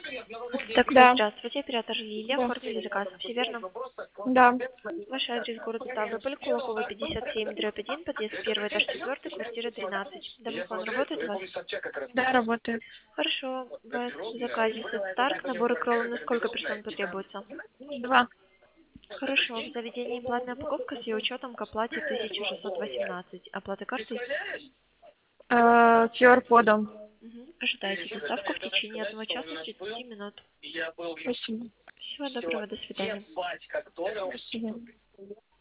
Так, Да, здравствуйте, оператор Лилия, да, оформили заказ, все верно? да, Ваш адрес город Ставрополь, Кулакова, 57/1, подъезд 1, этаж 4, квартира 13. Домофон работает у вас? да, работает. Хорошо, у вас в заказе сет Старк, набор кролла на сколько персон потребуется? 2. Хорошо, в заведении платная упаковка с ее учетом к оплате 1618. Оплата картой? QR-кодом. Ожидайте доставку в течение 1 часа 30 минут. Спасибо. Всего доброго, до свидания. Спасибо.